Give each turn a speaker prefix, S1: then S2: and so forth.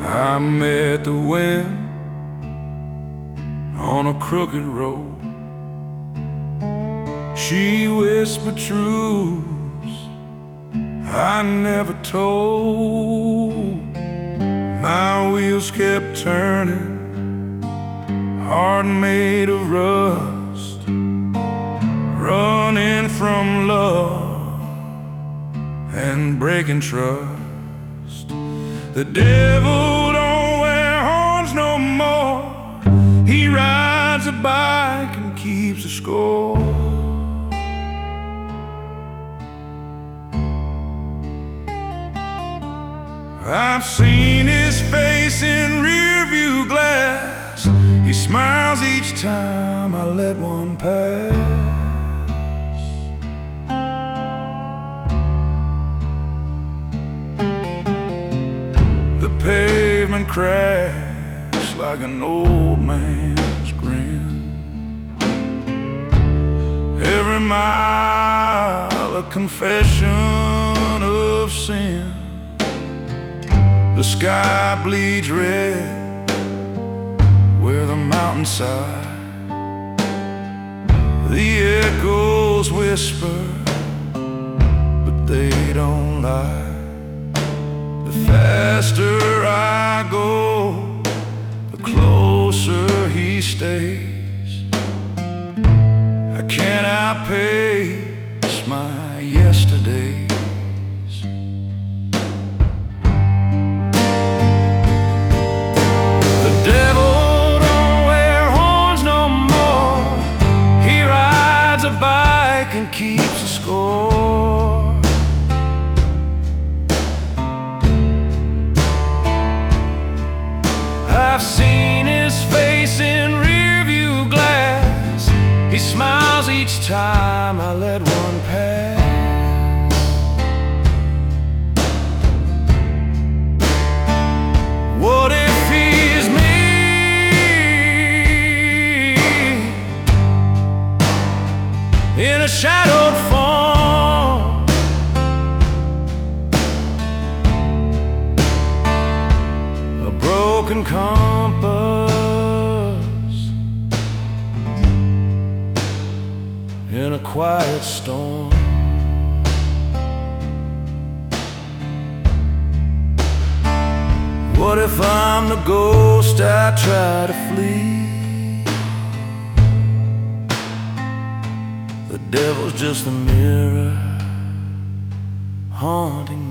S1: I met the wind on a crooked road. She whispered truths I never told. My wheels kept turning, heart made of rust, running from love and breaking trust. The devil don't wear horns no more. He rides a bike and keeps a score. I've seen his face in rearview glass. He smiles each time I let one pass. The pavement cracks like an old man's grin. Every mile a confession of sin. The sky bleeds red where the mountainside. The echoes whisper, but they don't lie. The faster I go, the closer he stays. I can't outpace my yesterdays. The devil don't wear horns no more. He rides a bike and keeps a score. I've seen his face in rearview glass. He smiles each time I let one pass. What if he's me in a shadowed form? A broken compass in a quiet storm. What if I'm the ghost I try to flee? The devil's just a mirror haunting me.